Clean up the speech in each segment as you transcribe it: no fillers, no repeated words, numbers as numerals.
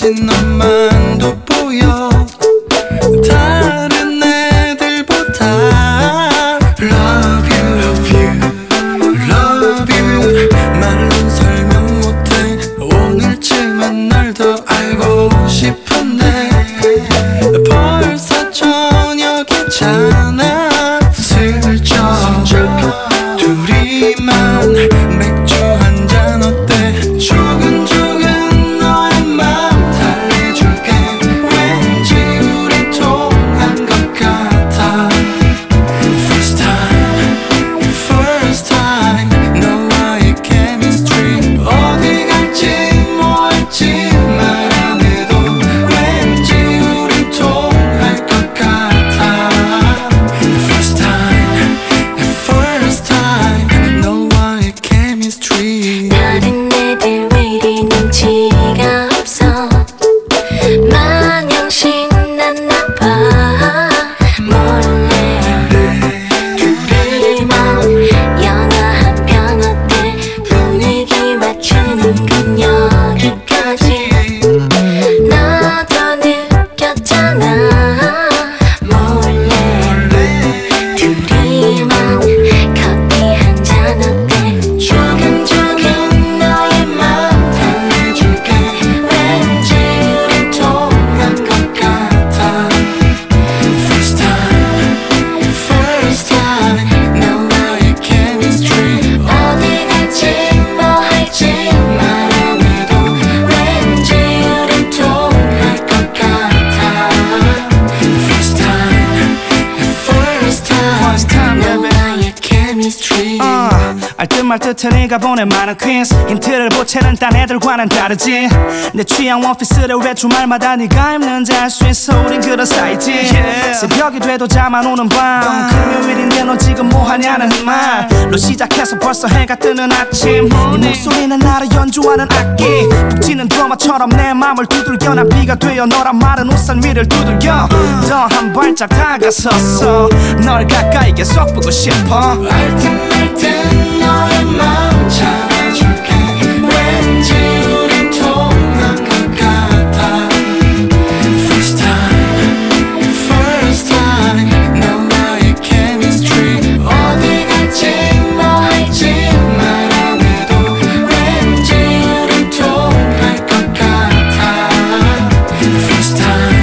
가진 너만 돋보여 다른 애들보다 Love you, love you, love you 말로 설명 못해 오늘쯤은 널 더 알고 싶은데 벌써 저녁이잖아 슬쩍 둘이만 맥주 한잔 어때 조근조근 너의 맘 달래줄게 왠지 우리 통한 것 같아 First time 너와의 chemistry 어디 갈지 뭐 할지 말 안 해도 왠지 우리 통할 것 같아 First time 너와의 chemistry 다른 애들 왜 이리 눈치가 없어 마냥 신났나 봐 몰래 둘이만 영화 한 편 어때 분위기 맞추는 건 여기까지 나도 느꼈잖아 몰래 둘이만 커피 한 잔 어때 조근조근 너의 맘 달래줄게 왠지 우리 통한 것 같아 First time 너와의 chemistry 어디 갈지 뭐 할지 말 안 해도 왠지 우리 통할 것 같아 First time 너와의 chemistry 알듯 말듯한 네가 보낸 많은 퀴즈 힌트를 보채는 딴 애들과는 다르지 내 취향 원피스를 왜 주말마다 네가 입는지 알 수 있어 우린 그런 사이지 새벽이 돼도 잠 안 오는 밤 금요일인데 너 지금 뭐하냐는 말로 시작해서 벌써 해가 뜨는 아침 네 목소리는 나를 연주하는 악기 푹 찌는 드라마처럼 내 맘을 두들겨 난 비가 되어 너란 말은 우산 위를 두들겨 더 한 발짝 다가섰어 널 가까이 계속 보고 싶어 알듯 너의 맘 잡아줄게 왠지 우리 통한 것 같아 First time 너와의 chemistry 어디 갈지 뭐 할지 말 안 해도 왠지 우리 통할 것 같아 First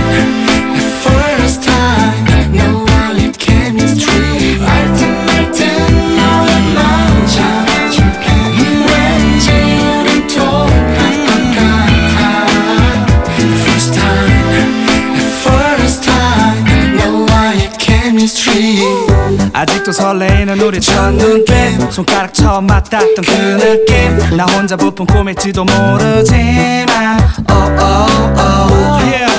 time 너와의 chemistry 알듯 너의 맘 잡아줄게 왠지 우리 통할 것 같아 First time 너와의 chemistry 아직도 설레이는 우리 첫 눈빛 손가락 처음 맞닿던 그 느낌 나 혼자 부푼 꿈일지도 모르지만 oh oh oh yeah